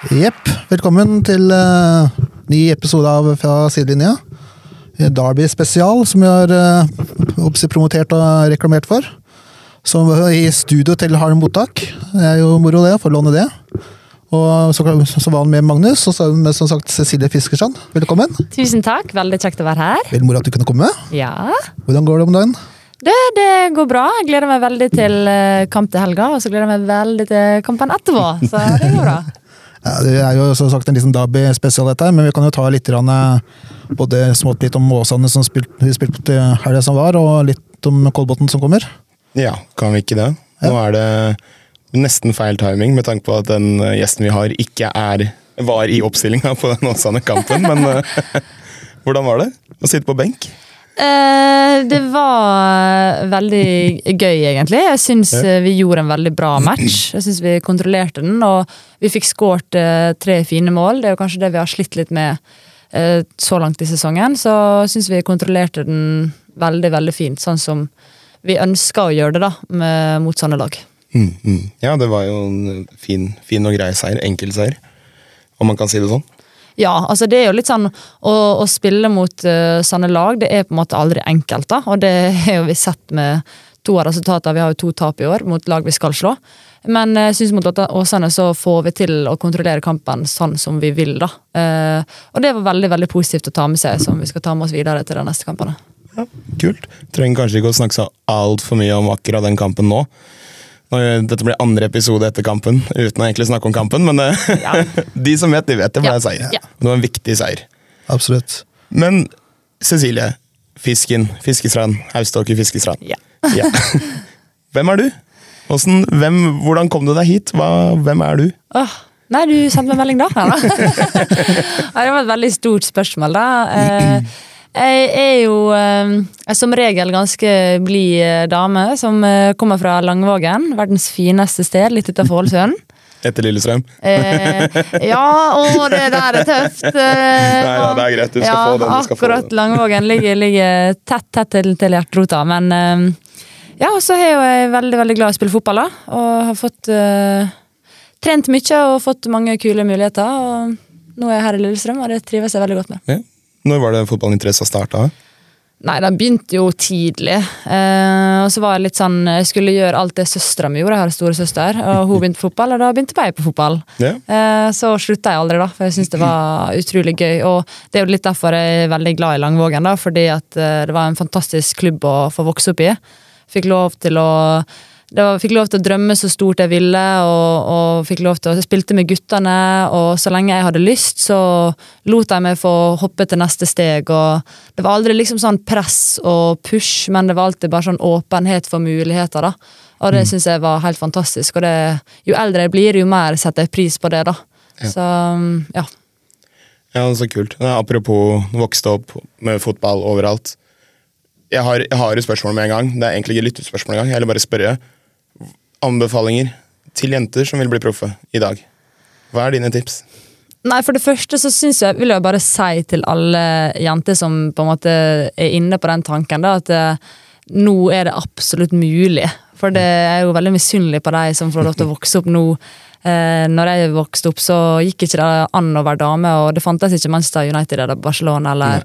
Jepp, velkommen til ny episode av Fra sidelinja. Derby spesial, som vi har promotert og reklamert for. Som i studio til Harlem Mottak. Det er jo moro det, for å låne det. Og så var han med Magnus, og så med som sagt Cecilie Fiskerstrand. Velkommen. Tusen takk, veldig kjekt å være her. Veldig moro at du kunne komme. Ja. Hvordan går det om dagen? Det går bra. Jeg gleder meg veldig til kamp til helga, og så gleder jeg meg veldig til kampen etterpå. Så det går bra. Ja, det er jo som sagt en liten Derby spesial dette her, men vi kan jo ta litt både smått litt om Åsane som vi spilte til helga som var, og litt om Kolbotn som kommer. Ja, kan vi ikke det? Nå er det nesten feil timing med tanke på at den gjesten vi har ikke var i oppstillingen på den Åsane-kampen, men hvordan var det å sitte på benk? Det var veldig gøy egentlig. Jeg synes vi gjorde en veldig bra match. Jeg synes vi kontrollerte den, og vi fikk skåret 3 fine mål. Det er jo kanskje det vi har slitt litt med så langt i sesongen. Så jeg synes vi kontrollerte den veldig, veldig fint, sånn som vi ønsker å gjøre det da, mot sånne lag. Ja, det var jo en fin og grei seier, enkel seier, om man kan si det sånn. Ja, altså det er jo litt sånn å spille mot sånne lag, det er på en måte aldri enkelt da, og det har jo vi sett med 2 av resultater, vi har jo 2 tap i år mot lag vi skal slå, men jeg synes mot Åsane så får vi til å kontrollere kampen sånn som vi vil da, og det var veldig, veldig positivt å ta med seg, som vi skal ta med oss videre til de neste kampene. Ja, kult. Trenger kanskje ikke å snakke så alt for mye om akkurat den kampen nå. Dette blir andre episode etter kampen, uten å egentlig snakke om kampen, men de som vet, de vet det ble seier. Ja. Det var en viktig seier. Absolutt. Men Cecilie, Fiskestrand, Hauståker Fiskestrand. Ja. Hvem er du? Hvordan kom du deg hit? Hvem er du? Nei, du sendte meg melding da. Det var et veldig stort spørsmål da. Jeg er jo som regel ganske blid dame som kommer fra Langvågen, verdens fineste sted, litt utenfor Ålesund. Etter Lillestrøm? Ja, det der er tøft. Nei, det er greit, du skal få den du skal få. Akkurat Langvågen ligger tett til hjerterota, men ja, så er jeg veldig, veldig glad i å spille fotball da, og har fått trent mye og fått mange kule muligheter, og nå er jeg her i Lillestrøm, og det trives jeg veldig godt med. Ja. Når var det fotballinteresse startet? Nei, den begynte jo tidlig. Og så var jeg litt sånn, jeg skulle gjøre alt det søstera mi gjorde. Jeg har en store søster, og hun begynte på fotball, og da begynte jeg på fotball. Ja. Så sluttet jeg aldri da, for jeg synes det var utrolig gøy. Og det er jo litt derfor jeg er veldig glad i Langvågen da, fordi at det var en fantastisk klubb å få vokse opp i. Fikk lov til å drømme så stort jeg ville, og fikk lov til å spille med guttene, og så lenge jeg hadde lyst, så lot jeg meg få hoppe til neste steg, og det var aldri liksom sånn press og push, men det var alltid bare sånn åpenhet for muligheter da, og det synes jeg var helt fantastisk, og jo eldre jeg blir, jo mer setter jeg pris på det da, så ja. Ja, det er så kult. Apropos vokste opp med fotball overalt, jeg har et spørsmål med en gang, det er egentlig ikke lyttespørsmål en gang, jeg vil bare spørre, anbefalinger til jenter som vil bli proffe i dag. Hva er dine tips? Nei, for det første så vil jeg bare si til alle jenter som på en måte er inne på den tanken da, at nå er det absolutt mulig. For det er jo veldig misunnelig på deg som får lov til å vokse opp nå. Når jeg vokste opp så gikk ikke det an å være dame, og det fantes ikke Manchester United eller Barcelona eller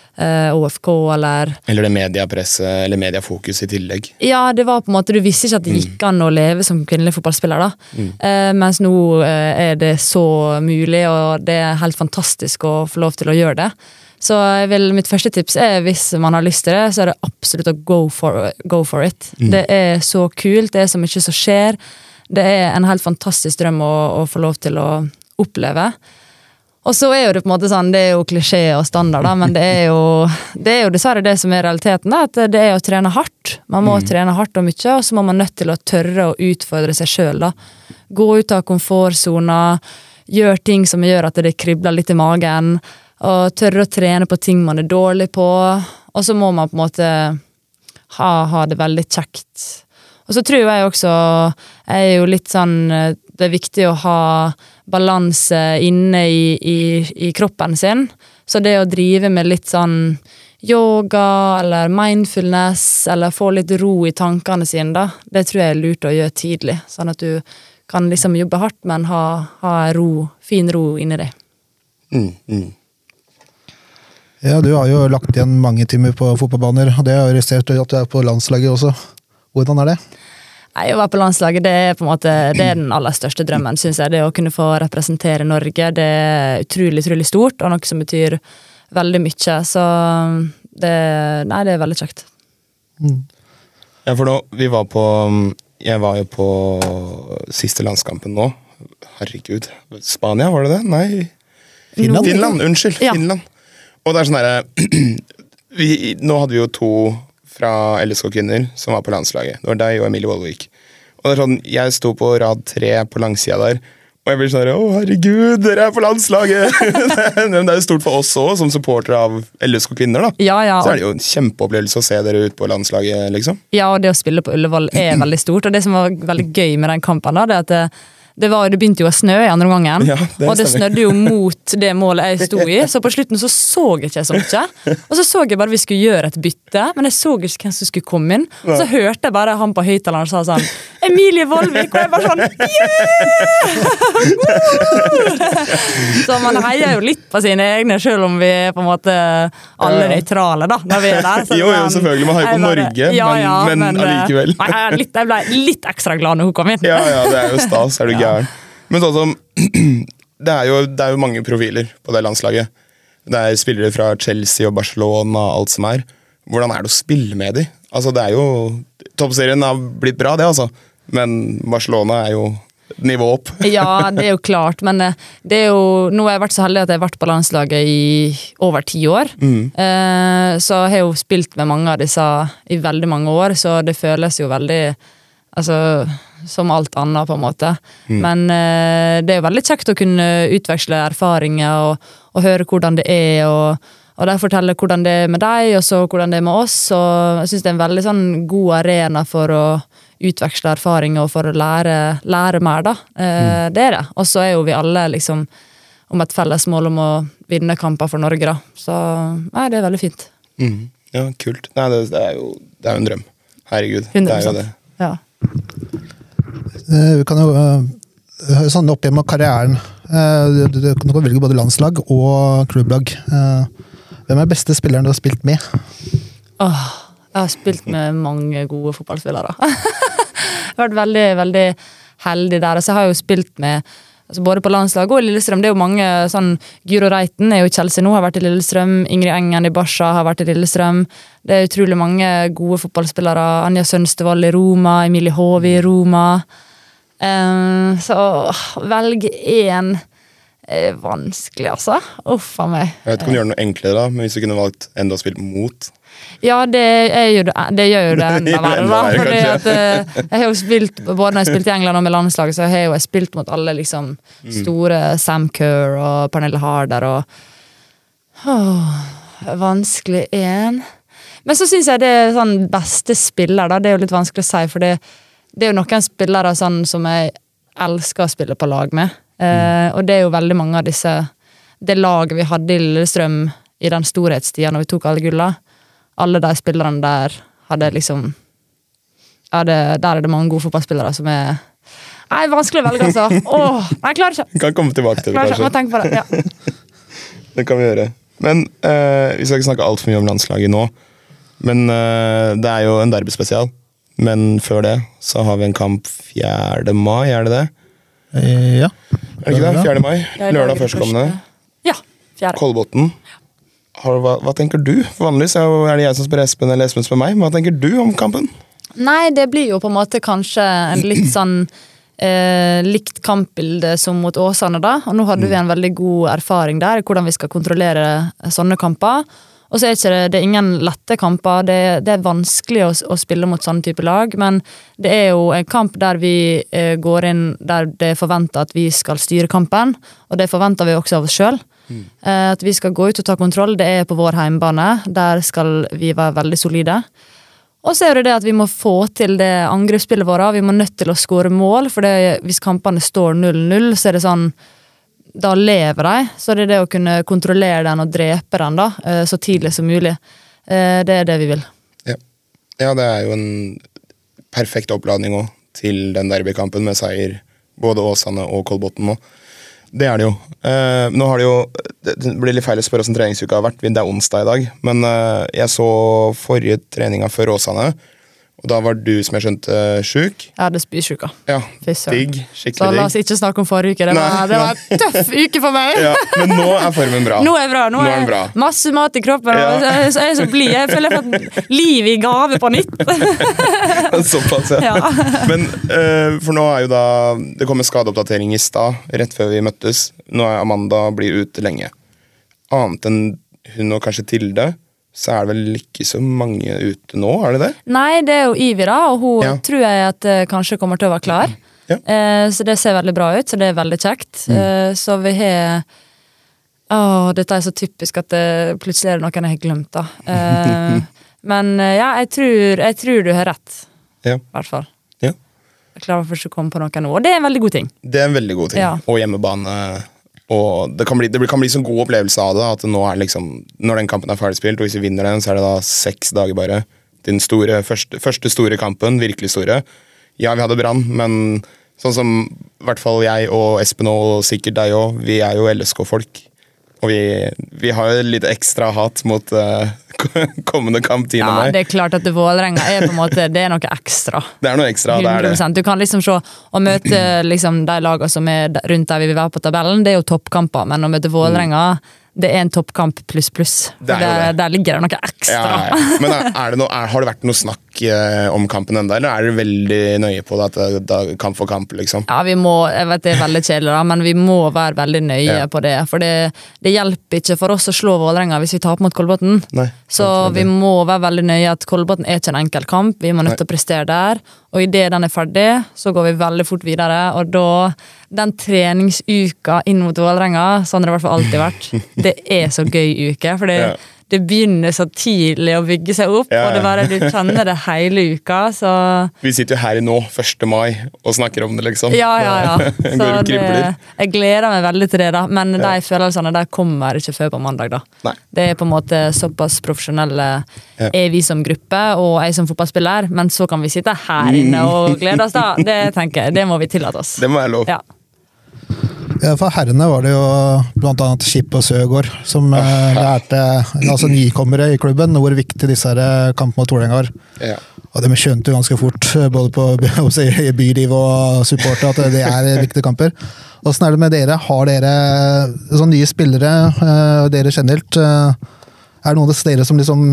OFK eller det mediepresset eller mediefokus i tillegg. Ja, det var på en måte, du visste ikke at det gikk an å leve som kvinnelig fotballspiller da, mens nå er det så mulig, og det er helt fantastisk å få lov til å gjøre det. Så mitt første tips er, hvis man har lyst til det, så er det absolutt å go for it. Det er så kult, det er så mye som skjer, det er en helt fantastisk drøm å få lov til å oppleve. Og så er jo det på en måte sånn, det er jo klisjé og standard da, men det er jo dessverre det som er realiteten da, at det er å trene hardt. Man må trene hardt og mye, og så må man nødt til å tørre å utfordre seg selv da. Gå ut av komfortzona, gjør ting som gjør at det kribler litt i magen, og tørre å trene på ting man er dårlig på, og så må man på en måte ha det veldig kjekt. Og så tror jeg også, jeg er jo litt sånn, det er viktig å ha balanse inne i kroppen sin, så det å drive med litt sånn yoga eller mindfulness, eller få litt ro i tankene sine da, det tror jeg er lurt å gjøre tidlig, sånn at du kan liksom jobbe hardt, men ha fin ro inni det. Ja, du har jo lagt igjen mange timer på fotballbaner, og det har jo resultert i at du er på landslaget også. Hvordan det? Nei, å være på landslaget, det er på en måte det er den aller største drømmen, synes jeg. Det å kunne få representere Norge, det er utrolig, utrolig stort, og noe som betyr veldig mye. Så det er veldig kjekt. Ja, for nå, jeg var jo på siste landskampen nå. Herregud, Spania, var det det? Nei. Finland, unnskyld, ja. Finland. Og det er sånn her, nå hadde vi jo 2 fra LSK-kvinner som var på landslaget. Det var deg og Emilie Vollvik. Og det er sånn, jeg sto på rad 3 på langsida der, og jeg blir sånn her, herregud, dere er på landslaget! Det er jo stort for oss også, som supporter av LSK-kvinner da. Ja. Så er det jo en kjempeopplevelse å se dere ut på landslaget, liksom. Ja, og det å spille på Ullevål er veldig stort, og det som var veldig gøy med den kampen da, det er at det begynte jo å snø i andre gangen, ja, og det snødde jo mot det målet jeg stod i, så på slutten så jeg ikke så mye. Og så jeg bare vi skulle gjøre et bytte, men jeg så ikke hvem som skulle komme inn. Og så hørte jeg bare han på høyttaleren og sa sånn, Emilie Vollvik, og jeg bare sånn, Så man heier jo litt på sine egne, selv om vi er på en måte alle nøytrale da, når vi er der. Så jo, selvfølgelig, man heier på Norge, men allikevel. Jeg ble litt ekstra glad når hun kom inn. Ja, det er jo stas, er du gæren. Men sånn som, det er jo mange profiler på det landslaget. Det er spillere fra Chelsea og Barcelona og alt som er. Hvordan er det å spille med de? Altså, det er jo, toppserien har blitt bra det altså, men Barcelona er jo nivå opp. Ja, det er jo klart, men det er jo, nå har jeg vært så heldig at jeg har vært på landslaget i over 10 år. Så jeg har jo spilt med mange av disse i veldig mange år, så det føles jo veldig, altså, som alt annet på en måte. Men det er jo veldig kjekt å kunne utveksle erfaringer og høre hvordan det er, og de forteller hvordan det er med deg, og så hvordan det er med oss, og jeg synes det er en veldig sånn god arena for å utveksle erfaringer og for å lære mer da. Det er det. Og så er jo vi alle liksom om et felles mål om å vinne kamper for Norge da. Så nei, det er veldig fint. Ja, kult. Nei, det er jo en drøm. Herregud, 100%. Det er jo det. Ja. Vi kan jo sånn opp igjen med karrieren. Du kan velge både landslag og klubblag. Hvem er beste spilleren du har spilt med? Jeg har spilt med mange gode fotballspillere. Jeg har vært veldig, veldig heldig der. Så jeg har jo spilt med både på landslag og i Lillestrøm. Det er jo mange, sånn, Gyro Reiten er jo i Chelsea nå, har vært i Lillestrøm. Ingrid Engen i Barca har vært i Lillestrøm. Det er utrolig mange gode fotballspillere. Anja Sønstevall i Roma, Emilie Håvi i Roma. Så velge en er vanskelig, altså. Uff av meg. Jeg vet ikke om du gjør noe enklere da, men hvis du kunne valgt enda å spille mot. Ja, det gjør jo det enda verre da. Fordi at jeg har jo spilt, både når jeg spilte i England og med landslaget, så har jeg spilt mot alle liksom store Sam Kerr og Pernille Harder og vanskelig en. Men så synes jeg det er sånn beste spiller da, det er jo litt vanskelig å si, for det er jo noen spillere sånn som jeg elsker å spille på lag med. Og det er jo veldig mange av det laget vi hadde i Lillestrøm i den storhetstiden når vi tok alle gulla. Alle de spillerne der hadde liksom der er det mange gode fotballspillere som er vanskelig å velge altså. Jeg klarer ikke. Kan komme tilbake til det kanskje. Må tenke på det, ja. Det kan vi gjøre. Men vi skal ikke snakke alt for mye om landslaget nå, men det er jo en derbyspesial. Men før det så har vi en kamp 4. mai, er det det? Ja. Er det ikke det? 4. mai? Lørdag førstkommende. Ja, 4. Kolbotn. Hva tenker du? Vanligvis er det jeg som spør Espen, eller Espen spør meg. Hva tenker du om kampen? Nei, det blir jo på en måte kanskje en litt sånn likt kampbilde som mot Åsane da. Og nå hadde vi en veldig god erfaring der, hvordan vi skal kontrollere sånne kamper. Og så er det ingen lette kamper, det er vanskelig å spille mot sånne type lag, men det er jo en kamp der vi går inn, der det er forventet at vi skal styre kampen, og det forventer vi også av oss selv. At vi skal gå ut og ta kontroll, det er på vår heimbane, der skal vi være veldig solide. Og så er det at vi må få til det angrepsspillet vårt, vi må nødt til å skåre mål, for hvis kampene står 0-0, så er det sånn, da lever de, så det er det å kunne kontrollere den og drepe den da, så tidlig som mulig. Det er det vi vil. Ja, det er jo en perfekt oppladning også, til den derbykampen med seier både Åsane og Kolbotn nå. Det det jo. Nå har det jo, det blir litt feil å spørre hvordan treningsuka har vært, det onsdag i dag, men jeg så forrige treninga før Åsane, og da var du, som jeg skjønte, syk. Jeg hadde spysjuka. Ja, digg, skikkelig digg. Så la oss ikke snakke om forrige uke, det var en tøff uke for meg. Ja, men nå formen bra. Nå bra, nå er bra. Masse mat i kroppen, og så jeg så blid. Jeg føler jeg har fått liv i gave på nytt. Såpass, ja. Men, for nå jo da, det kommer skadeoppdatering i stad, rett før vi møttes. Nå Amanda blir ute lenge. Annet enn hun og kanskje Tilde, så det vel ikke så mange ute nå, det det? Nei, det jo Ivi da, og hun tror jeg at kanskje kommer til å være klar. Ja. Så det ser veldig bra ut, så det veldig kjekt. Så vi har... dette så typisk at plutselig det noen jeg har glemt da. Men ja, jeg tror du har rett. Ja. I hvert fall. Ja. Jeg klarer først å komme på noe nå, og det en veldig god ting. Det en veldig god ting, og hjemmebane... Og det kan bli sånn god opplevelse av det, at nå liksom, når den kampen ferdigspilt, og hvis vi vinner den, så det da 6 dager bare til den første store kampen, virkelig store. Ja, vi hadde Brann, men sånn som i hvert fall jeg og Espen og sikkert deg også, vi jo LSK-folk. Og vi har jo litt ekstra hat mot kommende kamp 10. mai. Ja, det klart at Vålerenga på en måte, det noe ekstra. Det noe ekstra, 100%. Det det. Du kan liksom se, å møte liksom, de lagene som rundt der vi vil være på tabellen, det jo toppkamper, men å møte Vålerenga, det en toppkamp pluss. Der ligger det noe ekstra. Ja. Men har det vært noe snakk om kampen enda, eller det veldig nøye på det, at det kamp for kamp, liksom? Ja, jeg vet det veldig kjedelig da, men vi må være veldig nøye på det, for det hjelper ikke for oss å slå Vålerenga hvis vi taper mot Kolbotn. Så vi må være veldig nøye at Kolbotn ikke en enkel kamp, vi må nødt til å prestere der, og i det den ferdig, så går vi veldig fort videre, og da, den treningsuka inn mot Vålerenga, sånn har det i hvert fall alltid vært, det så gøy uke, for det begynner så tidlig å bygge seg opp, og det bare, du kjenner det hele uka, så... Vi sitter jo her nå, 1. mai, og snakker om det, liksom. Ja. Så jeg gleder meg veldig til det, da. Men de følelsene, de kommer ikke før på mandag, da. Nei. Det på en måte såpass profesjonelle vi som gruppe, og jeg som fotballspiller, men så kan vi sitte her inne og glede oss, da. Det tenker jeg, det må vi tillate oss. Det må være lov. Ja. Ja, for herrene var det jo blant annet Skip og Søgaard som lærte altså nykommere i klubben hvor viktig disse kamp mot Vålerenga var. Ja. Og de skjønte jo ganske fort, både på byliv og supporter, at det viktige kamper. Hvordan det med dere? Har dere sånn nye spillere, dere generelt? Det noen av dere som liksom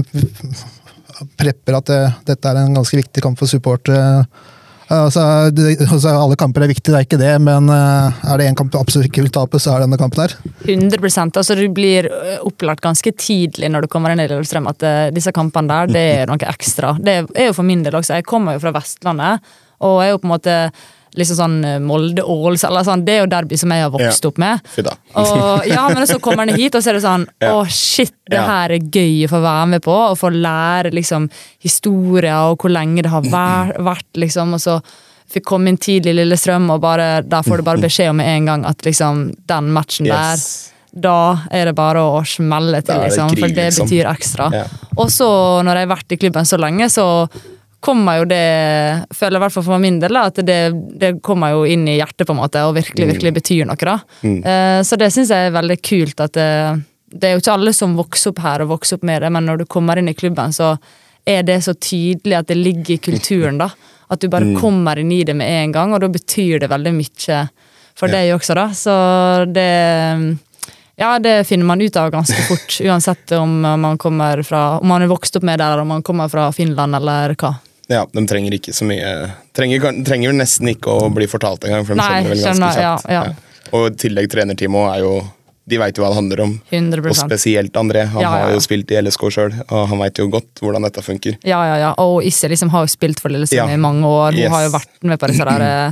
prepper at dette en ganske viktig kamp for supporter? Altså, alle kamper viktige, det ikke det, men det en kamp du absolutt ikke vil tape, så denne kampen her. 100%, altså du blir opplagt ganske tidlig når du kommer inn i Lillestrøm, at disse kampene der, det noe ekstra. Det jo for min del også, jeg kommer jo fra Vestlandet, og jeg jo på en måte liksom sånn Molde-Åls, eller sånn, det jo derby som jeg har vokst opp med. Og, men så kommer han hit, og så det sånn, shit, det her gøy å få være med på, og få lære liksom historier, og hvor lenge det har vært, liksom, og så fikk komme inn tidlig i Lillestrøm, og der får du bare beskjed om med en gang, at liksom, den matchen der, da det bare å smelle til, liksom, for det betyr ekstra. Og så, når jeg har vært i klubben så lenge, så kommer jo det, føler jeg i hvert fall for min del, at det kommer jo inn i hjertet på en måte, og virkelig betyr noe da. Så det synes jeg veldig kult, at det jo ikke alle som vokser opp her og vokser opp med det, men når du kommer inn i klubben, så det så tydelig at det ligger i kulturen da, at du bare kommer inn i det med en gang, og da betyr det veldig mye for deg også da, så det... Ja, det finner man ut av ganske fort, uansett om man kommer fra, om man vokst opp med det, eller om man kommer fra Finland, eller hva. Ja, de trenger ikke så mye, trenger nesten ikke å bli fortalt en gang, for de skjønner vel ganske kjapt. Ja. Og i tillegg trenerteamet jo, de vet jo hva det handler om. 100%. Og spesielt André, han har jo spilt i LSK selv, og han vet jo godt hvordan dette funker. Ja, og Isse liksom har jo spilt for Lillestrøm i mange år, hun har jo vært med på disse der,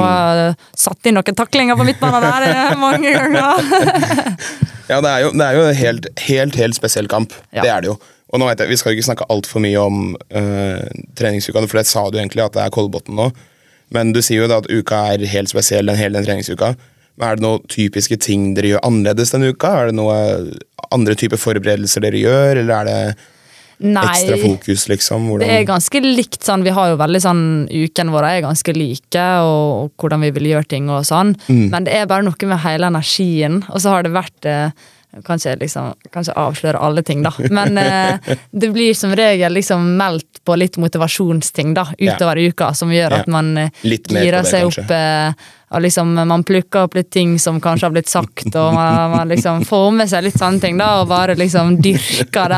og satt inn noen taklinger på midtbanen der mange ganger. Ja, det jo en helt spesiell kamp, det det jo. Og nå vet jeg, vi skal ikke snakke alt for mye om treningsuka, for det sa du egentlig at det Kolbotn nå, men du sier jo da at uka helt spesiell, hele den treningsuka. Men det noen typiske ting dere gjør annerledes denne uka? Det noen andre typer forberedelser dere gjør, eller det... ekstra fokus, liksom? Det ganske likt sånn, vi har jo veldig sånn, ukene våre ganske like, og hvordan vi vil gjøre ting og sånn, men det bare noe med hele energien, og så har det vært, kanskje avsløre alle ting da, men det blir som regel liksom meldt på litt motivasjonsting da, utover uka, som gjør at man girer seg opp, og liksom man plukker opp litt ting som kanskje har blitt sagt, og man liksom får med seg litt sånne ting da, og bare liksom dyrker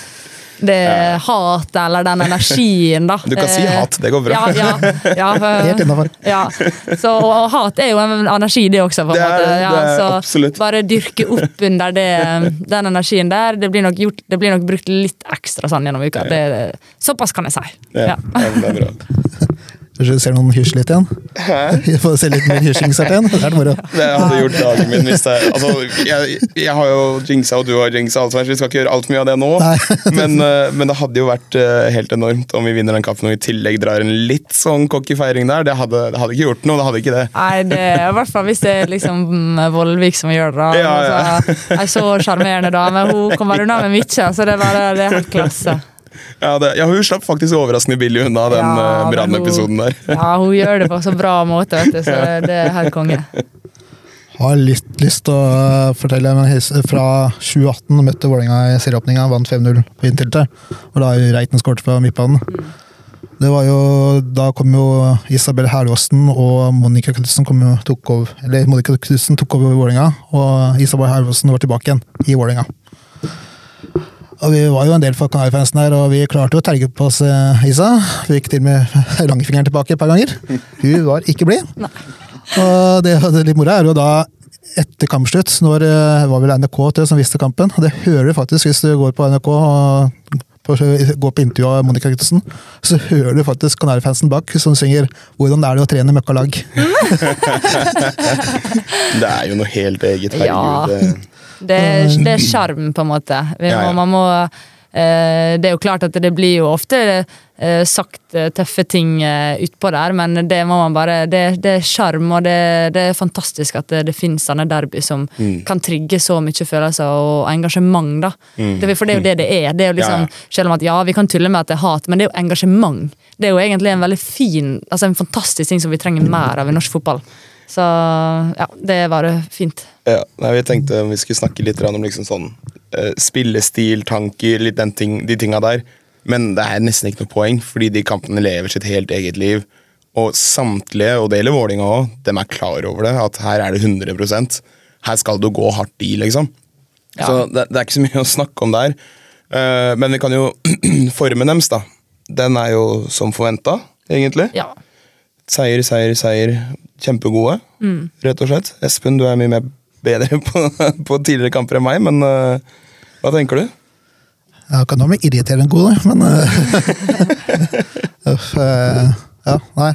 hat eller den energien da. Du kan si hat, det går bra. Helt innenfor. Så, og hat jo en energi det også, på en måte. Så absolutt. bare dyrke opp under den energien der, det blir nok brukt litt ekstra sånn gjennom uka. Såpass kan jeg si. Ja, det bra. Kanskje du ser noen hysj litt igjen? Jeg får se litt mer hysjing snart igjen. Det moro. Det hadde gjort dagen min hvis altså, jeg har jo jinxa, og du har jinxa, altså, vi skal ikke gjøre alt mye av det nå. Men det hadde jo vært helt enormt om vi vinner den kampen og i tillegg drar en litt sånn cocky feiring der. Det hadde ikke gjort noe, det hadde ikke det. Nei, det i hvert fall hvis det liksom Vollvik som gjør det. Jeg så charmerende dame, hun kommer unna med mye, så det er helt klasse. Hun slapp faktisk overraskende billig unna den brannepisoden der. Ja, hun gjør det på så bra måte, vet du, så det helt konge. Har litt lyst til å fortelle fra 2018, møtte Vålerenga i serieåpninga, vant 5-0 på inntiltet, og da Reiten skåret fra midtbanen. Det var jo, da kom jo Isabel Herlåsen og Monica Knudsen tok over Vålerenga, og Isabel Herlåsen var tilbake igjen i Vålerenga. Og vi var jo en del for Kanarifansen der, og vi klarte å terge på oss Isa. Vi gikk til med langfingeren tilbake et par ganger. Hun var ikke blid. Og det litt moro jo da etter kampslutt, når det var vel NRK som visste kampen, og det hører du faktisk hvis du går på NRK og går på intervju av Monica Knudsen, så hører du faktisk Kanarifansen bak som synger «Hvordan det å trene møkkalag?» Det jo noe helt eget, herregud. Det skjerm på en måte. Man må, det jo klart at det blir jo ofte sagt tøffe ting utpå der, men det må man bare, det skjerm, og det fantastisk at det finnes sånne derby som kan trigge så mye følelser og engasjement da. For det jo det er. Det jo liksom, selv om at vi kan tulle med at det hat, men det jo engasjement. Det jo egentlig en veldig fin, altså en fantastisk ting som vi trenger mer av i norsk fotball. Så det var fint. Vi tenkte vi skulle snakke litt om liksom sånn spillestil, tanker, litt de tinga der. Men det nesten ikke noe poeng, fordi de kampene lever sitt helt eget liv. Og samtlige, og det gjelder Vålerenga også, de klar over det, at her det 100%. Her skal du gå hardt i, liksom. Så det ikke så mye å snakke om der. Men vi kan jo formen deres, da. Den jo som forventet, egentlig. Ja. Seier. Kjempegode, rett og slett. Espen, du mye mer bedre på tidligere kamper enn meg, men hva tenker du? Jeg kan nå bli irriterende gode, men nei,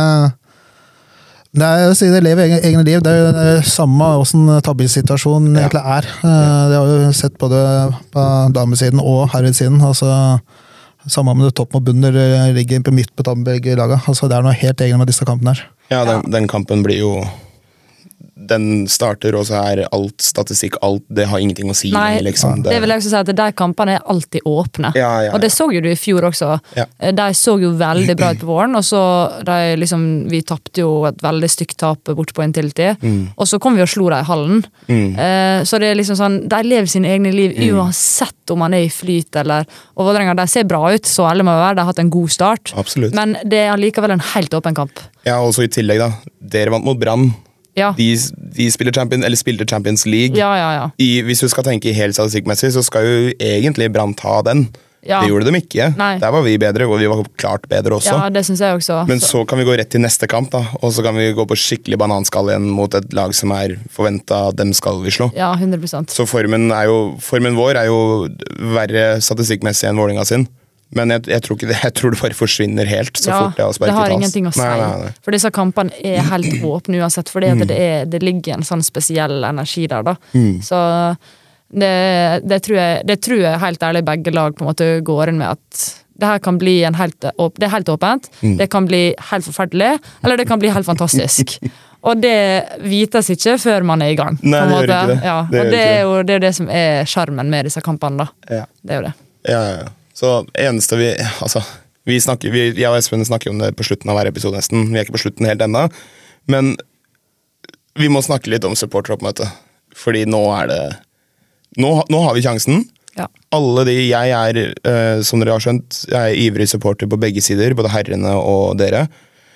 det lever egne liv. Det samme hvordan tabellsituasjonen egentlig det har jo sett både på damesiden og herresiden, altså samme med det topp og bunner ligger på midt på tabelllaget, altså det noe helt egen med disse kampene her. Ja, den kampen blir jo den starter, og så alt statistikk, alt, det har ingenting å si. Nei, liksom. Det vil jeg også si at de kampene alltid åpne. Og det så jo du i fjor også. De så jo veldig bra ut på våren, og så vi tappte jo et veldig stygt tap bort på en tiltid, og så kom vi og slo dem i hallen. Så det liksom sånn, de lever sine egne liv, uansett om man i flyt, eller, og Vålerenga, de ser bra ut, så alle må være, de har hatt en god start. Absolutt. Men det likevel en helt åpen kamp. Ja, og så i tillegg da, dere vant mot Brann. De spiller spilte Champions League. Hvis du skal tenke helt statistikkmessig, så skal jo egentlig Brann ta den. Det gjorde de ikke. Der var vi bedre, og vi var klart bedre også. Ja, det synes jeg også. Men så kan vi gå rett til neste kamp, da, og så kan vi gå på skikkelig bananskall igjen mot et lag som forventet, dem skal vi slå. Ja, 100%. Så formen vår jo verre statistikkmessig enn Vålerenga sin. Men jeg tror ikke det. Jeg tror det bare forsvinner helt så fort det det har ingenting å si. Nei. For disse kampene helt åpne uansett, fordi at det ligger en sånn spesiell energi der da. Så det tror jeg helt ærlig begge lag på en måte går inn med at det her kan bli det helt åpent, det kan bli helt forferdelig, eller det kan bli helt fantastisk. Og det vites ikke før man i gang. Nei, det gjør ikke det. Og det jo det som skjermen med disse kampene da. Det jo det. Ja. Så eneste jeg og Espen snakker om det på slutten av hver episode nesten. Vi ikke på slutten helt enda. Men vi må snakke litt om supporteroppmøte. Fordi nå har vi sjansen. Ja. Alle jeg som dere har skjønt, jeg er ivrig supporter på begge sider, både herrene og dere.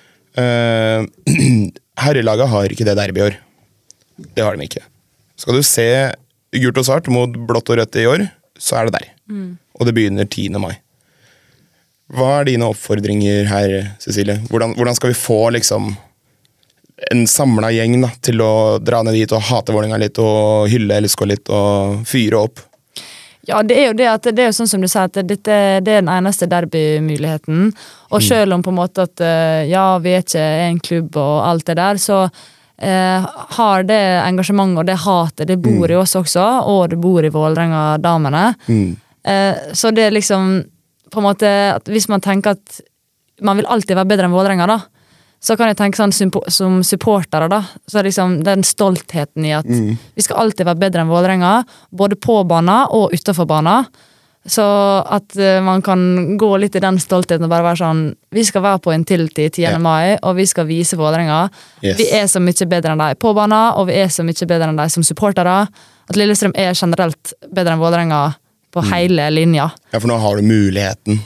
Herrelaget har ikke det derby i år. Det har de ikke. Skal du se gult og svart mot blått og rødt i år, så det der. Og det begynner 10. mai. Hva dine oppfordringer her, Cecilie? Hvordan skal vi få liksom en samlet gjeng da, til å dra ned dit og hate Vålerenga litt og hylle LSK litt og fyre opp? Ja, det jo det at det jo sånn som du sier, at det er den eneste derbymuligheten. Og selv om på en måte at vi ikke en klubb og alt det der, så har det engasjementet og det hatet, det bor i oss også, og det bor i Vålerenga-damene. Så det liksom på en måte, at hvis man tenker at man vil alltid være bedre enn Vålerenga da, så kan jeg tenke sånn som supportere da, så liksom den stoltheten i at vi skal alltid være bedre enn Vålerenga, både på banen og utenfor banen. Så at man kan gå litt i den stoltheten og bare være sånn, vi skal være på en tiltid 10. mai, og vi skal vise Vålerenga. Yes. Vi så mye bedre enn deg på banen, og vi så mye bedre enn deg som supportere. At Lillestrøm generelt bedre enn Vålerenga på hele linja. Ja, for nå har du muligheten.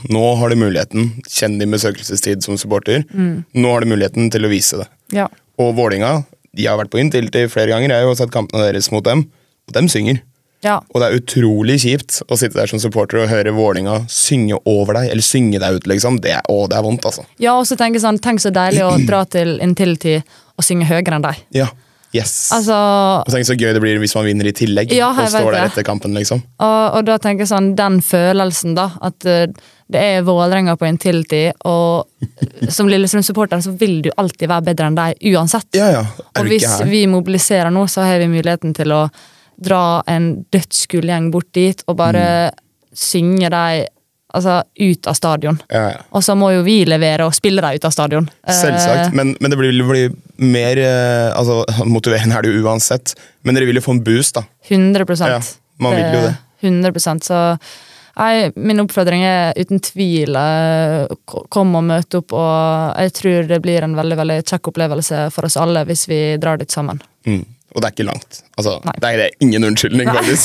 Kjenn din besøkelsestid som supporter. Nå har du muligheten til å vise det. Ja. Og Vålerenga, de har vært på inntil flere ganger. Jeg har jo sett kampene deres mot dem, og dem synger. Ja. Og det utrolig kjipt å sitte der som supporter og høre Vålerenga synge over deg, eller synge deg ut, liksom. Det er vondt, altså. Ja, og så tenker jeg sånn, tenk så deilig å dra til Intility og synge høyere enn deg. Ja, yes. Altså, og tenk så gøy det blir hvis man vinner i tillegg, og står der etter kampen, liksom. Og da tenker jeg sånn, den følelsen da, at det Vålerenga på Intility, og som Lillestrøm-supporter så vil du alltid være bedre enn deg, uansett. Ja. Og hvis vi mobiliserer nå, så har vi muligheten til å dra en dødskull gjeng bort dit, og bare synge deg ut av stadion. Ja. Og så må jo vi levere og spille deg ut av stadion. Selvsagt, men det blir mer motiverende det uansett. Men dere vil jo få en boost, da. 100%. Ja, man vil jo det. 100%, så min oppfordring uten tvil kom og møte opp, og jeg tror det blir en veldig, veldig kjekk opplevelse for oss alle hvis vi drar dit sammen. Og det ikke langt. Det ingen unnskyldning, faktisk.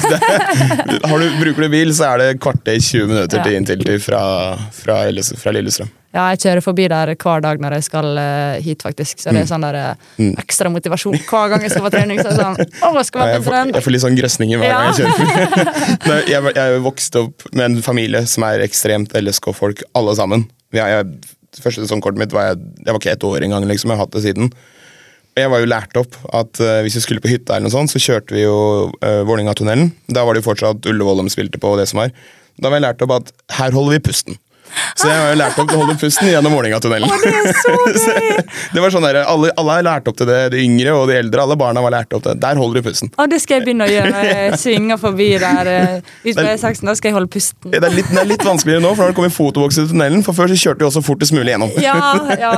Bruker du bil, så det kvarter 20 minutter til Intility fra Lillestrøm. Ja, jeg kjører forbi der hver dag når jeg skal hit, faktisk. Så det sånn der ekstra motivasjon. Hver gang jeg skal på trening, så sånn, skal være på trening. Jeg får litt sånn grøsninger hver gang jeg kjører. Jeg vokste opp med en familie som ekstremt LSK-folk, alle sammen. Første sesongkortet mitt var jeg var ikke 1 år engang, liksom. Jeg har hatt det siden. Jeg var jo lært opp at hvis vi skulle på hytta eller noe sånt, så kjørte vi jo Vålerenga-tunnelen. Da var det jo fortsatt Ullevål de spilte på, og det som var. Da var jeg lært opp at her holder vi pusten. Så jeg har jo lært opp til å holde pusten gjennom Vålerenga-tunnelen. Det så gøy! Det var sånn der, alle har lært opp til det, de yngre og de eldre, alle barna var lært opp til det. Der holder du pusten. Det skal jeg begynne å gjøre når jeg svinger forbi der. Hvis på E16, da skal jeg holde pusten. Det er litt vanskeligere nå, for da har det kommet fotoboks i tunnelen, for før så kjørte vi også fortest mulig gjennom. Ja,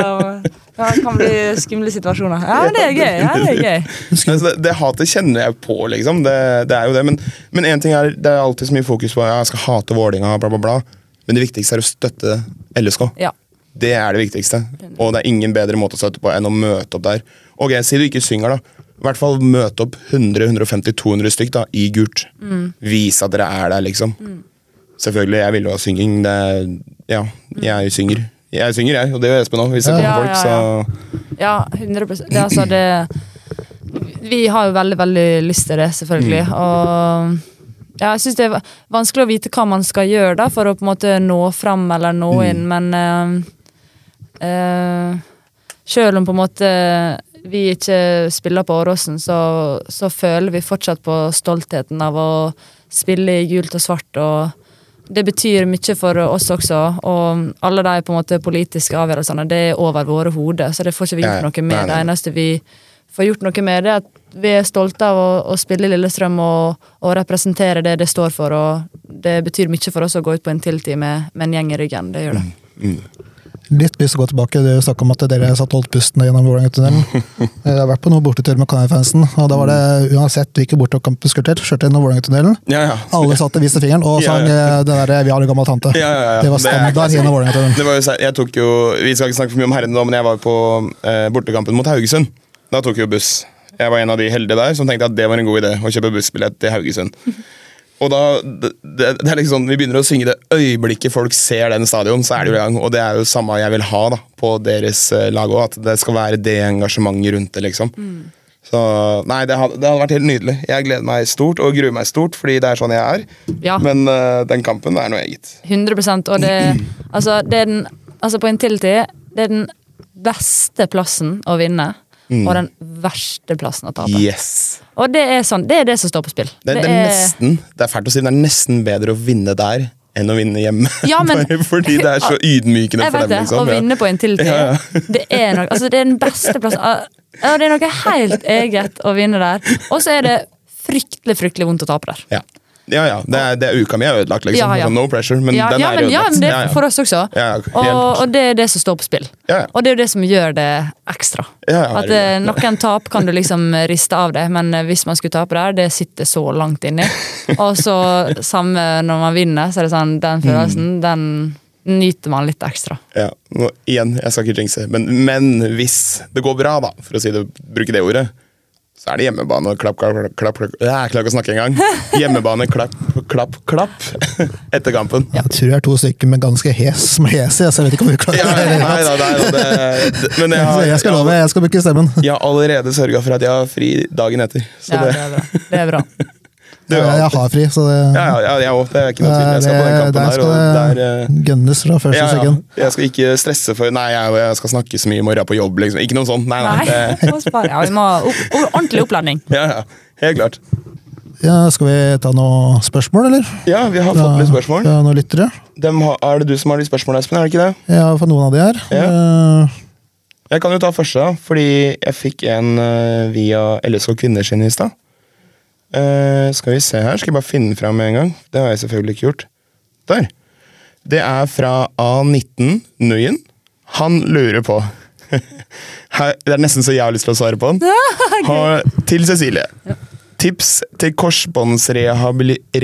det kan bli skumle situasjoner. Ja, men det er gøy. Det hatet kjenner jeg på, liksom. Det jo det, men en ting det alltid så mye fokus på, jeg skal hate Vålerenga, bla bla bla. Men det viktigste å støtte LSK. Ja. Det det viktigste. Og det ingen bedre måte å støtte på enn å møte opp der. Ok, si du ikke synger da. I hvert fall møte opp 100, 150, 200 stykk da, i gult. Vise at dere der, liksom. Selvfølgelig, jeg vil jo ha synging. Jeg synger. Jeg synger, og det gjør Espen også, hvis det kommer folk, så... Ja, 100%. Vi har jo veldig, veldig lyst til det, selvfølgelig. Og... Ja, jeg synes det vanskelig å vite hva man skal gjøre da, for å på en måte nå frem eller nå inn, men selv om på en måte vi ikke spiller på Åråsen, så føler vi fortsatt på stoltheten av å spille i gult og svart, og det betyr mye for oss også, og alle de på en måte politiske avgjørelsene, det over våre hoder, så det får ikke vi gjort noe med. Det eneste vi får gjort noe med det, at vi stolte av å spille Lillestrøm og representere det står for, og det betyr mye for oss å gå ut på en tiltid med en gjeng i ryggen, det gjør det. Litt lyst til å gå tilbake. Du snakket om at dere satt holdt pusten gjennom Vålerenga-tunnelen. Jeg har vært på noen bortetur med Kanarifansen, og da var det uansett hvilken bortekamp du skulle til, kjørte gjennom Vålerenga-tunnelen. Alle satt og viste fingeren og sang den der 'Vi har en gammel tante'. Det var standard gjennom Vålerenga-tunnelen. Jeg tok jo, vi skal ikke snakke for mye om herrene nå, men jeg var på bortekampen mot Haugesund. Da tok jeg jo buss. Jeg var en av de heldige der som tenkte at det var en god idé å kjøpe bussbillett til Haugesund. Og da, det er liksom sånn, vi begynner å synge det øyeblikket folk ser den stadion, så er det jo i gang, og det er jo samme jeg vil ha da, på deres lag også, at det skal være det engasjementet rundt det, liksom. Så, nei, det hadde vært helt nydelig. Jeg gleder meg stort, og gruer meg stort, fordi det er sånn jeg er. Ja. Men den kampen, det er noe eget. 100%, og det er den, altså på Intility, det er den beste plassen å vinne, og den verste plassen å tape. Yes. Og det er sånn, det er det som står på spill. Det er fælt å si, det er nesten bedre å vinne der enn å vinne hjemme. Ja, men, fordi det er så ydmykende for dem. Liksom. Å vinne på Intility, det er noe, altså det er den beste plassen. Det er noe helt eget å vinne der. Og så er det fryktelig, fryktelig vondt å tape der. Ja. Ja, det er uka mi er ødelagt, liksom. Ja. No pressure, men den er ødelagt. Ja, men det er for oss også. Og det er det som står på spill. Og det er jo det som gjør det ekstra. At noen tap kan du liksom riste av det, men hvis man skulle tape der, det sitter så langt inni. Og så samme når man vinner, så er det sånn, den følelsen, den nyter man litt ekstra. Ja, nå, igjen, jeg skal ikke jinxe, men hvis det går bra da, for å si det, bruke det ordet, så er det hjemmebane, klapp, jeg klarer ikke å snakke engang. Hjemmebane, klapp, etter kampen. Jeg tror jeg er 2 stykker med ganske som hese, så jeg vet ikke om vi klarer det. Men jeg skal love, jeg skal bruke stemmen. Jeg har allerede sørget for at jeg har fri dagen etter. Så det er bra. Jeg har fri, så det... Ja, det er ikke noe tvil. Jeg skal på den kampen der skal det gønnes fra første sekund. Jeg skal ikke stresse for, jeg skal snakke så mye i morgen på jobb, liksom. Ikke noe sånt, nei. Vi må ha ordentlig oppladning. Ja, helt klart. Ja, skal vi ta noen spørsmål, eller? Ja, vi har fått litt spørsmål. Ja, noen lyttere. Er det du som har de spørsmålene, Espen, er det ikke det? Ja, for noen av de her. Ja. Jeg kan jo ta første da, fordi jeg fikk en via LSK Kvinnerskinne i stad. Skal vi se her, skal jeg bare finne den frem med en gang. Det har jeg selvfølgelig ikke gjort. Der. Det er fra A19 Nguyen. Han lurer på det er nesten så jeg har lyst til å svare på den. Til Cecilie. Tips til korsbåndsrehab.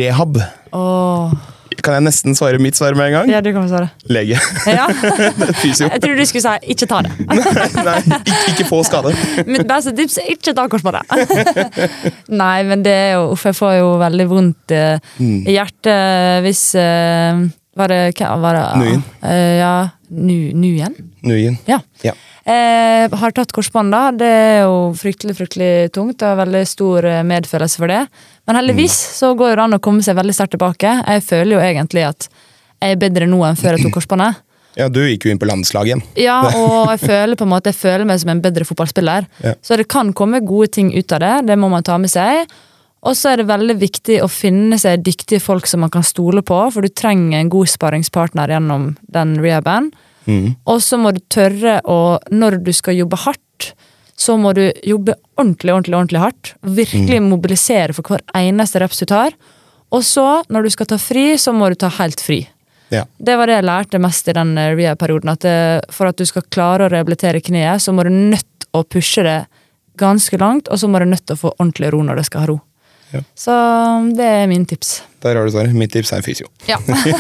Kan jeg nesten svare mitt svar med en gang? Ja, du kan svare. Lege. Ja. Jeg tror du skulle si ikke ta det. Nei, ikke få skade. Mitt beste tips er ikke ta korsbåndet. Nei, men det er jo, jeg får jo veldig vondt i hjertet hvis var det Nguyen. Ja, Nguyen. Ja. Har tatt korsbånd da, det er jo fryktelig tungt, og veldig stor medfølelse for det. Men heldigvis så går det an å komme seg veldig sterkt tilbake. Jeg føler jo egentlig at jeg er bedre nå enn før jeg tok korsbåndet. Ja, du gikk jo inn på landslaget igjen. Ja, og jeg føler på en måte, jeg føler meg som en bedre fotballspiller. Ja. Så det kan komme gode ting ut av det må man ta med seg. Og så er det veldig viktig å finne seg dyktige folk som man kan stole på, for du trenger en god sparringspartner gjennom den rehaben. Og så må du tørre å, når du skal jobbe hardt, så må du jobbe ordentlig hardt. Virkelig mobilisere for hver eneste reps du tar. Og så, når du skal ta fri, så må du ta helt fri. Ja. Det var det jeg lærte mest i den rehab-perioden, at for at du skal klare å rehabilitere kneet, så må du nødt å pushe det ganske langt, og så må du nødt å få ordentlig ro når det skal ha ro. Ja. Så det er min tips. Der har du svaret. Mitt tips er fysio. Ja.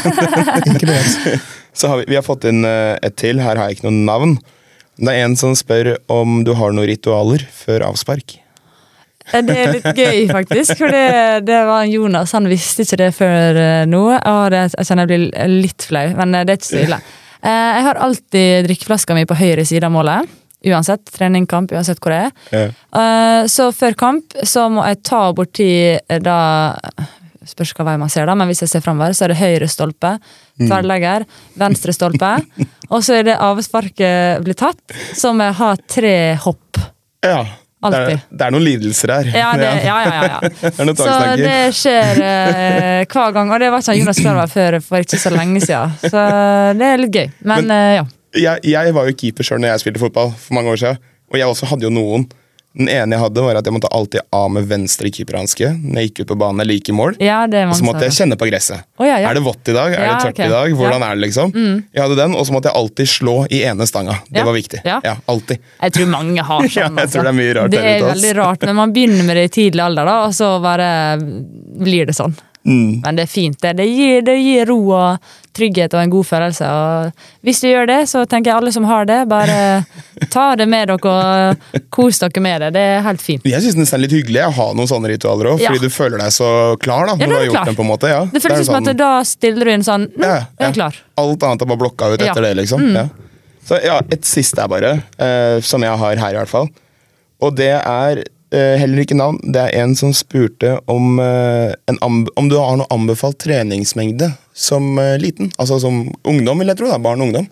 Så har vi har fått inn et til. Her har jeg ikke noen navn. Det er en som spør om du har noen ritualer før avspark. Det er litt gøy, faktisk. For det var Jonas, han visste ikke det før nå. Og jeg kjenner jeg blir litt flau, men det er ikke så ille. Jeg har alltid drikkeflaska mi på høyre side av målet. Uansett, treningkamp, uansett hvor det er. Ja. Så før kamp så må jeg ta borti da, spørs hva vei man ser da, men hvis jeg ser fremover, så er det høyre stolpe, tverrlegger, venstre stolpe, og så er det avsparket blir tatt, så må jeg ha 3 hopp. Ja. Det er noen lidelser her. Ja. Så det skjer hver gang, og det var ikke Jonas Klarvær før for ikke så lenge siden, så det er litt gøy, men ja. Jeg var jo keeper selv når jeg spilte fotball for mange år siden, og jeg også hadde jo noen Den ene jeg hadde var at jeg måtte alltid av med venstre keeperhanske når jeg gikk ut på banen eller gikk i mål. Ja, det er Og så mange måtte jeg kjenne på gresset. Ja. Er det vått i dag? Er Ja, det tørt ok. i dag? Hvordan Ja. er det liksom? Jeg hadde den, og så måtte jeg alltid slå i ene stanga. Det Ja. var viktig. Ja. Alltid. Jeg tror mange har sånn. Ja, jeg tror det er mye rart Det der er ute, ass. veldig rart, men man begynner med det i tidlig alder, da, og så bare blir det sånn. Men det er fint. Det gir ro og trygghet og en god følelse. Og hvis du gjør det, så tenker jeg alle som har det, bare ta det med dere og kos dere med det. Det er helt fint. Jeg synes det er litt hyggelig å ha noen sånne ritualer også, fordi Ja. du føler deg så klar da, Ja, når du har da er du gjort klar. den på en måte. Ja. Det føles som at da stiller du inn sånn, nå Ja, er jeg klar. Alt annet er bare blokka ut Ja. etter det, liksom. Ja. Så ja, et siste er bare, som jeg har her i hvert fall. Og det er heller ikke navn. Det er en som spurte om, om du har noe anbefalt treningsmengde som liten. Altså som ungdom, vil jeg tro. Da. Barn og ungdom.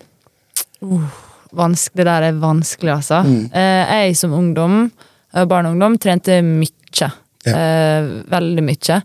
Det der er vanskelig, altså. Jeg som ungdom, barn og ungdom, trente mye. Veldig mye.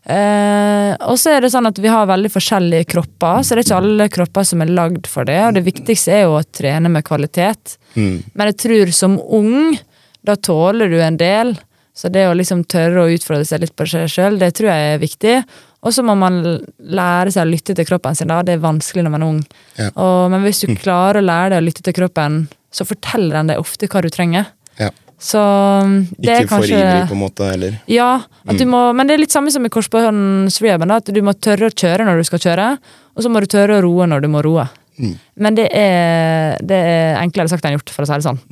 Og så er det sånn at vi har veldig forskjellige kropper, så det er ikke alle kropper som er lagd for det, og det viktigste er jo å trene med kvalitet. Men jeg tror som ung, da tåler du en del, så det å liksom tørre å utfordre seg litt på seg selv, det tror jeg er viktig. Og så må man lære seg å lytte til kroppen sin, da. Det er vanskelig når man er ung. Ja. Men hvis du klarer å lære deg å lytte til kroppen, så forteller den deg ofte hva du trenger. Ja. Så det Ikke er kanskje... for ivrig på en måte, eller? Ja, at du må, men det er litt samme som i korsbåndsrehaben, at du må tørre å kjøre når du skal kjøre, og så må du tørre å roe når du må roe. Men det er enklere sagt enn gjort, for å si det sånn.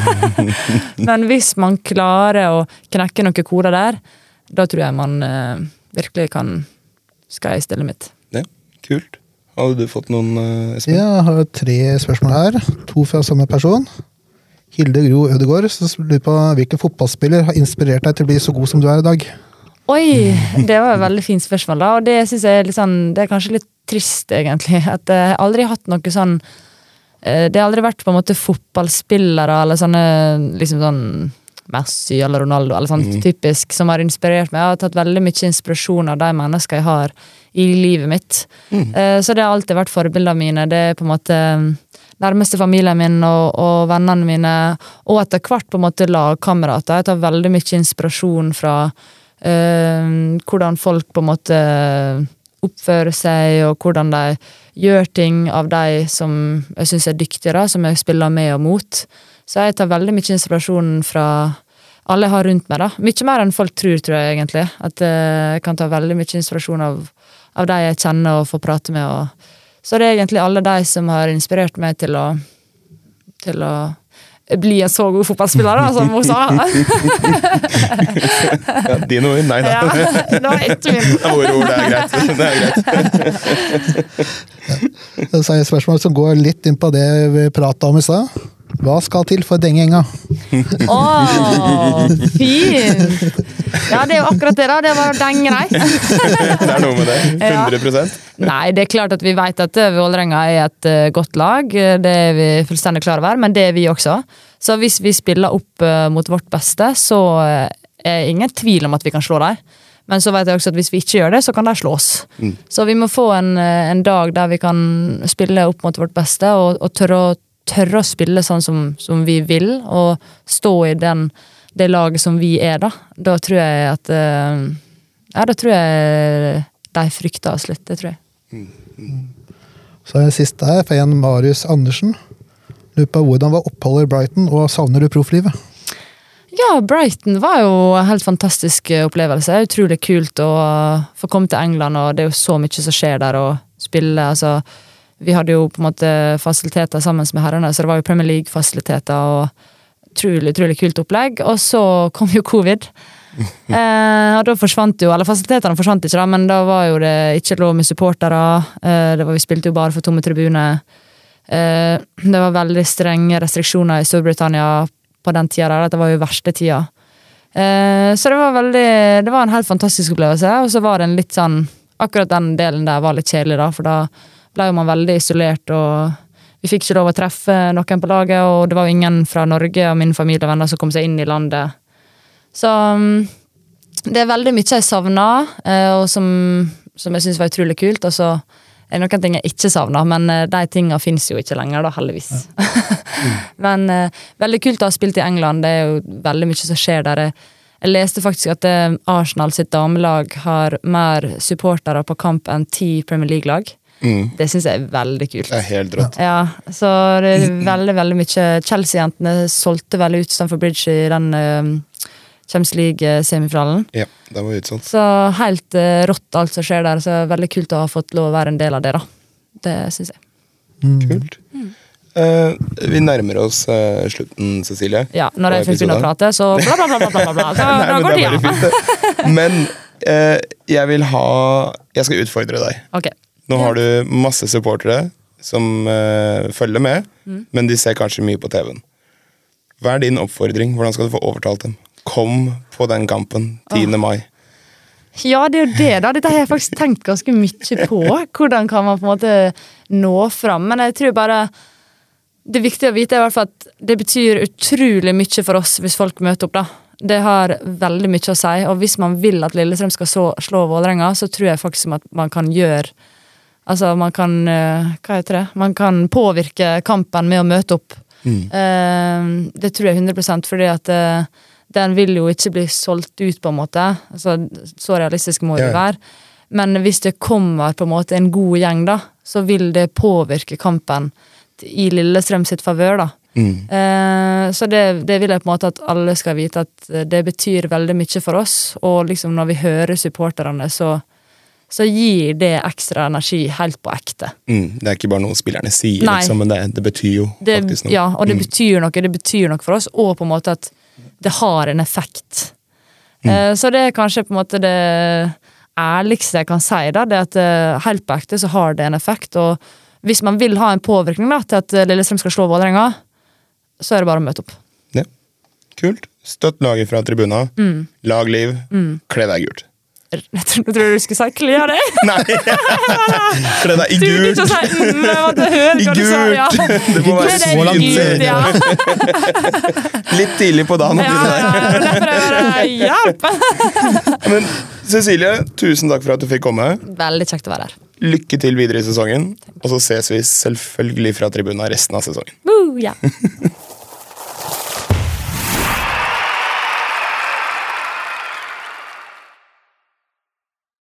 Men hvis man klarer å knekke noen koder der, da tror jeg man virkelig kan skal jeg stille mitt. Ja, kult. Hadde du fått noen, Espen? Ja, jeg har 3 spørsmål her. 2 fra samme person. Hilde Gro Ødegård, som lurer på hvilken fotballspiller har inspirert deg til å bli så god som du er i dag? Oi, det var et veldig fint spørsmål da, og det synes jeg er litt sånn, det er kanskje litt trist egentlig, at jeg har aldri hatt noe sånn, det har aldri vært på en måte fotballspillere, eller sånne, liksom sånn, Messi eller Ronaldo, eller sånn typisk, som har inspirert meg. Jeg har tatt veldig mye inspirasjon av de mennesker jeg har i livet mitt. Så det har alltid vært forbildene mine, det er på en måte nærmeste familien min og vennene mine, og etter hvert på en måte lagkamerater. Jeg tar veldig mye inspirasjon fra hvordan folk på en måte oppfører seg, og hvordan de gjør ting av de som jeg synes er dyktige, da, som jeg spiller med og mot. Så jeg tar veldig mye inspirasjon fra alle jeg har rundt meg, da. Mye mer enn folk tror jeg egentlig. At jeg kan ta veldig mye inspirasjon av de jeg kjenner og får prate med. Så det er egentlig alle de som har inspirert meg til å bli en så god fotballspiller, da, som hun sa. Ja, dine ord? Nei da. Ja, det var ikke min. Det er våre ord, det er greit. Det er greit. Så er et spørsmål som går litt inn på det vi pratet om i sted. Hva skal til for denne gjenga? Fint! Ja, det er jo akkurat det da, det var denge, nei. Det er noe med det. 100%. Nei, det er klart at vi vet at Vålerenga er et godt lag, det er vi fullstendig klar over, men det er vi også. Så hvis vi spiller opp mot vårt beste, så er ingen tvil om at vi kan slå dem. Men så vet jeg også at hvis vi ikke gjør det, så kan de slå oss. Så vi må få en dag der vi kan spille opp mot vårt beste, og tørre å spille sånn som vi vil, og stå i det laget som vi er, da. Da tror jeg at da tror jeg de frykter oss litt, det tror jeg. Så er det siste her, for en Marius Andersen. Lurer på hvordan var oppholdet i Brighton, og savner du profflivet? Ja, Brighton var jo en helt fantastisk opplevelse. Utrolig kult å få komme til England, og det er jo så mye som skjer der, og spille, altså. Vi hadde jo på en måte fasiliteter sammen med herrene, så det var jo Premier League-fasiliteter, og utrolig kult opplegg. Og så kom jo covid. Og da forsvant jo, eller fasilitetene forsvant ikke da, men da var jo det ikke lov med supportere. Vi spilte jo bare for tomme tribuner. Det var veldig strenge restriksjoner i Storbritannia på den tida der, det var jo verste tida. Så det var en helt fantastisk opplevelse, og så var det en litt sånn, akkurat den delen der var litt kjedelig da, for da ble man veldig isolert, og vi fikk ikke lov å treffe noen på laget, og det var jo ingen fra Norge og min familie og venner som kom seg inn i landet. Så det er veldig mye jeg savner, og som jeg synes var utrolig kult, og så noen ting jeg ikke savner, men de tingene finnes jo ikke lenger da, heldigvis. Men veldig kult å ha spilt i England, det jo veldig mye som skjer der. Jeg leste faktisk at Arsenal sitt damelag har mer supportere på kamp enn 10 Premier League-lag. Det synes jeg veldig kult. Det helt rått. Ja, så det veldig, veldig mye. Chelsea-jentene solgte veldig ut Stamford Bridge i den Champions League-semifinalen. Ja, det var utsolgt. Så helt rått alt som skjer der, så veldig kult å ha fått lov å være en del av det da. Det synes jeg. Kult. Vi nærmer oss slutten, Cecilie. Ja, når jeg først begynner å prate, så bla bla bla bla bla bla. Så Nei, da går det tida. bare fint. Men jeg skal utfordre deg. Ok. Nå har du masse supportere som følger med, men de ser kanskje mye på TV-en. Hva din oppfordring? Hvordan skal du få overtalt dem? Kom på den kampen 10. mai. Ja, det jo det da. Dette har jeg faktisk tenkt ganske mye på. Hvordan kan man på en måte nå fram? Men jeg tror bare det er viktig å vite i hvert fall at det betyr utrolig mye for oss hvis folk møter opp da. Det har veldig mye å si, og hvis man vil at Lillestrøm skal slå Vålerenga, så tror jeg faktisk at man kan gjøre altså man kan, hva heter det? Man kan påvirke kampen med å møte opp. Det tror jeg 100%, fordi at den vil jo ikke bli solgt ut på en måte. Altså, så realistisk må det være. Men hvis det kommer på en måte en god gjeng da, så vil det påvirke kampen i Lillestrøm sitt favør da. Så det vil jeg på en måte at alle skal vite at det betyr veldig mye for oss, og liksom når vi hører supporterne så gir det ekstra energi helt på ekte. Det er ikke bare noe spillerne sier, liksom, men det betyr jo faktisk noe. Ja, og det betyr noe for oss, og på en måte at det har en effekt. Så det er kanskje på en måte det ærligste jeg kan si da, det at helt på ekte så har det en effekt, og hvis man vil ha en påvirkning da, til at Lillestrøm skal slå Vålerenga, så er det bare å møte opp. Ja, kult. Støtt laget fra tribuna, lag liv, kle deg gult. Jeg tror du skulle si kle av deg. Nei, kle deg i gult. Du ikke si, jeg måtte høre hva du sa, ja. Det må være så langt gult, ja. Litt tidlig på dagen. Hjelp! Men Cecilie, tusen takk for at du fikk komme. Veldig kjekt å være her. Lykke til videre i sesongen, og så ses vi selvfølgelig fra tribunen resten av sesongen. Ja.